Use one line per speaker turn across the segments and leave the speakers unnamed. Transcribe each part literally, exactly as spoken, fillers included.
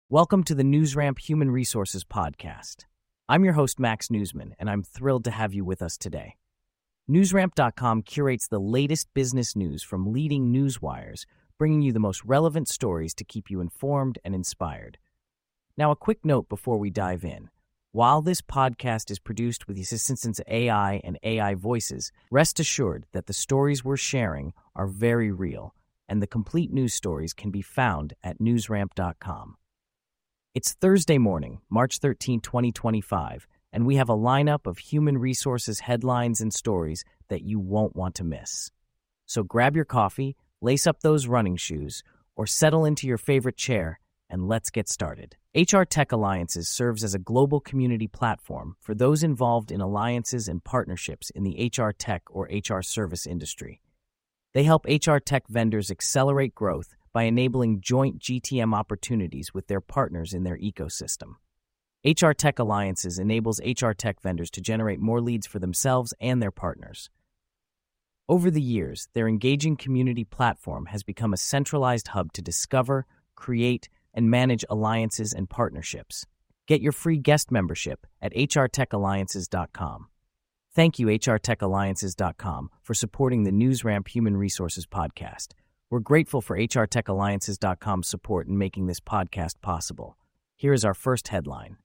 Welcome to the NewsRamp Human Resources Podcast. I'm your host, Max Newsman, and I'm thrilled to have you with us today. NewsRamp dot com curates the latest business news from leading news wires, bringing you the most relevant stories to keep you informed and inspired. Now, a quick note before we dive in. While this podcast is produced with the assistance of A I and A I voices, rest assured that the stories we're sharing are very real, and the complete news stories can be found at NewsRamp dot com. It's Thursday morning, March thirteenth, twenty twenty-five, and we have a lineup of human resources headlines and stories that you won't want to miss. So grab your coffee, lace up those running shoes, or settle into your favorite chair, and let's get started. H R Tech Alliances serves as a global community platform for those involved in alliances and partnerships in the H R tech or H R service industry. They help H R tech vendors accelerate growth by enabling joint G T M opportunities with their partners in their ecosystem. H R Tech Alliances enables H R tech vendors to generate more leads for themselves and their partners. Over the years, their engaging community platform has become a centralized hub to discover, create, and manage alliances and partnerships. Get your free guest membership at H R Tech Alliances dot com. Thank you, H R Tech Alliances dot com, for supporting the NewsRamp Human Resources Podcast. We're grateful for H R Tech Alliances dot com's support in making this podcast possible. Here is our first headline.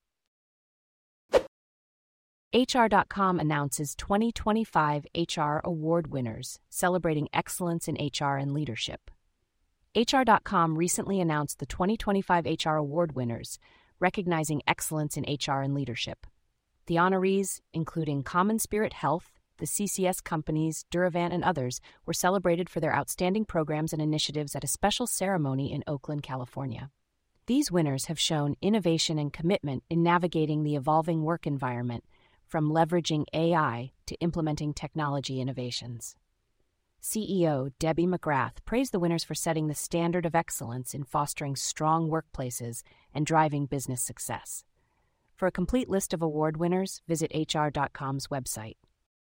H R dot com announces twenty twenty-five H R Award winners, celebrating excellence in H R and leadership. H R dot com recently announced the twenty twenty-five H R Award winners, recognizing excellence in H R and leadership. The honorees, including Common Spirit Health, the C C S companies, Duravant, and others, were celebrated for their outstanding programs and initiatives at a special ceremony in Oakland, California. These winners have shown innovation and commitment in navigating the evolving work environment, from leveraging A I to implementing technology innovations. C E O Debbie McGrath praised the winners for setting the standard of excellence in fostering strong workplaces and driving business success. For a complete list of award winners, visit H R dot com's website.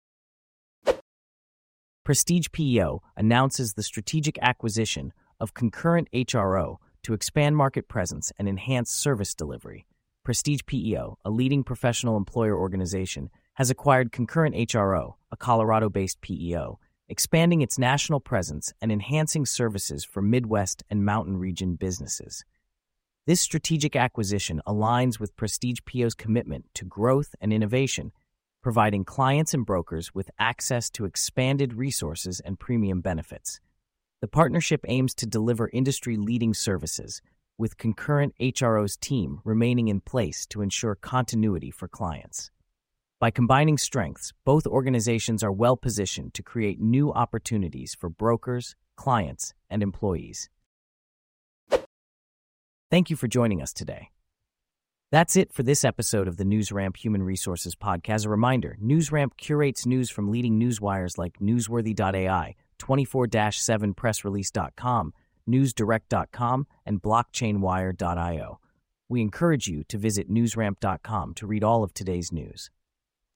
Prestige P E O announces the strategic acquisition of Concurrent H R O to expand market presence and enhance service delivery. Prestige P E O, a leading professional employer organization, has acquired Concurrent H R O, a Colorado-based P E O, expanding its national presence and enhancing services for Midwest and Mountain Region businesses. This strategic acquisition aligns with Prestige P E O's commitment to growth and innovation, providing clients and brokers with access to expanded resources and premium benefits. The partnership aims to deliver industry-leading services, with Concurrent H R O's team remaining in place to ensure continuity for clients. By combining strengths, both organizations are well-positioned to create new opportunities for brokers, clients, and employees. Thank you for joining us today. That's it for this episode of the NewsRamp Human Resources Podcast. As a reminder, NewsRamp curates news from leading news wires like Newsworthy dot A I, twenty-four seven press release dot com, News Direct dot com, and Blockchain Wire dot io. We encourage you to visit NewsRamp dot com to read all of today's news.